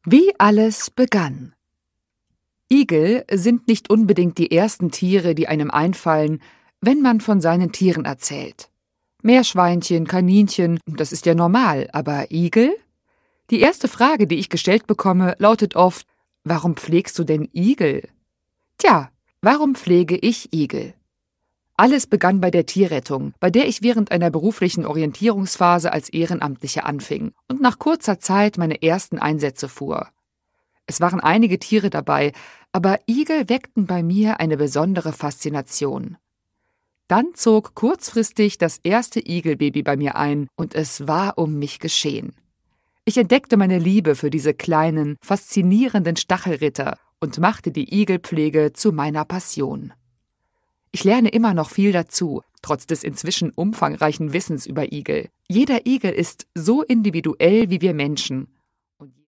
Wie alles begann. Igel sind nicht unbedingt die ersten Tiere, die einem einfallen, wenn man von seinen Tieren erzählt. Meerschweinchen, Kaninchen, das ist ja normal, aber Igel? Die erste Frage, die ich gestellt bekomme, lautet oft: Warum pflegst du denn Igel? Tja, warum pflege ich Igel? Alles begann bei der Tierrettung, bei der ich während einer beruflichen Orientierungsphase als Ehrenamtliche anfing und nach kurzer Zeit meine ersten Einsätze fuhr. Es waren einige Tiere dabei, aber Igel weckten bei mir eine besondere Faszination. Dann zog kurzfristig das erste Igelbaby bei mir ein und es war um mich geschehen. Ich entdeckte meine Liebe für diese kleinen, faszinierenden Stachelritter und machte die Igelpflege zu meiner Passion. Ich lerne immer noch viel dazu, trotz des inzwischen umfangreichen Wissens über Igel. Jeder Igel ist so individuell wie wir Menschen.